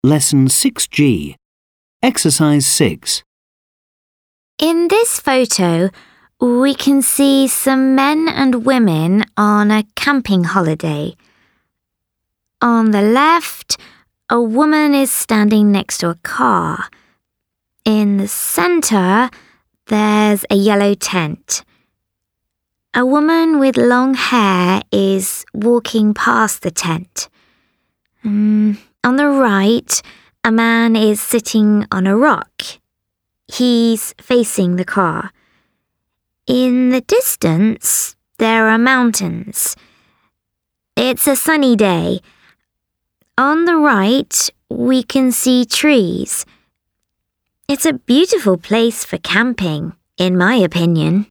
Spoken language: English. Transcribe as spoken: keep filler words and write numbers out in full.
Lesson six G. Exercise six. In this photo, we can see some men and women on a camping holiday. On the left, a woman is standing next to a car. In the center, there's a yellow tent. A woman with long hair is walking past the tent. Um, on the right, a man is sitting on a rock. He's facing the car. In the distance, there are mountains. It's a sunny day. On the right, we can see trees. It's a beautiful place for camping, in my opinion.